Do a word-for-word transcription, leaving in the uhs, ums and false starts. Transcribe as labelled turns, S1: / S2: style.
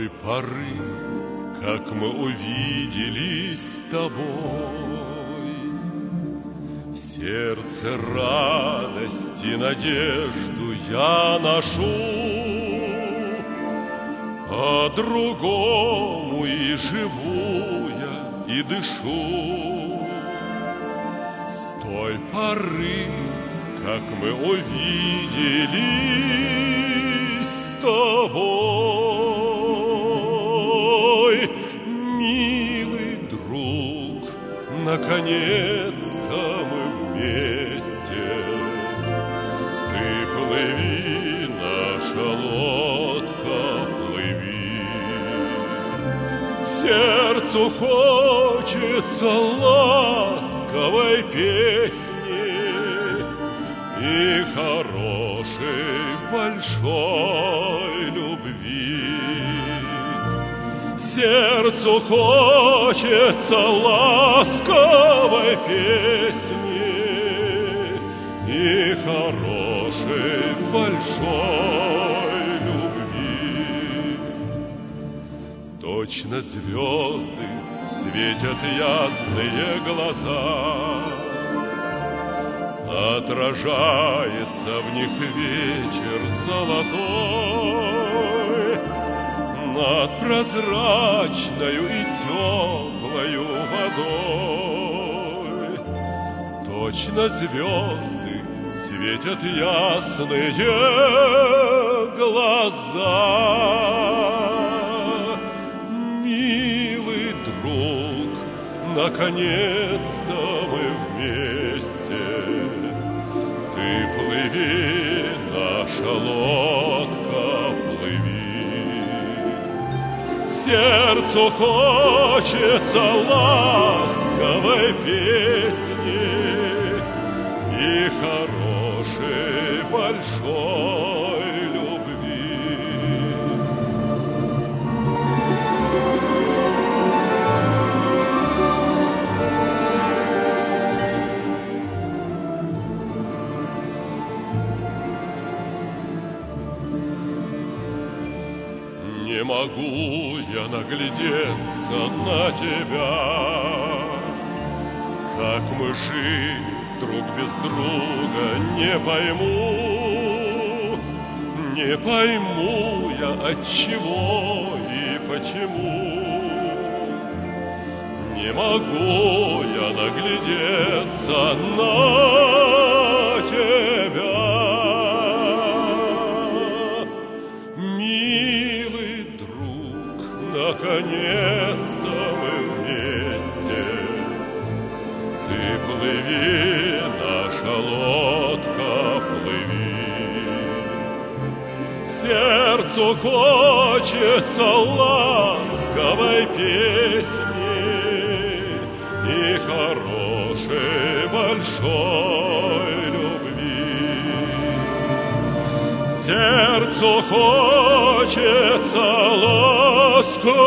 S1: той поры, как мы увиделись с тобой, в сердце радость и надежду я ношу, по-другому и живу я, и дышу. С той поры, как мы увиделись с тобой, милый друг, наконец-то мы вместе. Ты плыви, наша лодка, плыви. Сердцу хочется ласковой песни и хорошей большой любви. Сердцу хочется ласковой песни и хорошей большой любви. Точно звезды светят ясные глаза, отражается в них вечер золотой над прозрачною и теплою водой. Точно звезды светят ясные глаза. Милый друг, наконец-то мы вместе. Ты плыви, наша лодка, плыви. Сердцу хочется ласковой песни и хорошей большой любви. Не могу я наглядеться на тебя, как мы жили друг без друга, не пойму, не пойму я отчего и почему. Не могу я наглядеться на тебя. Милый друг, наконец-то мы вместе. Ты плыви, наша лодка, плыви. Сердцу хочется ласковой песни и хорошей большой любви. Сердцу хочется ласковой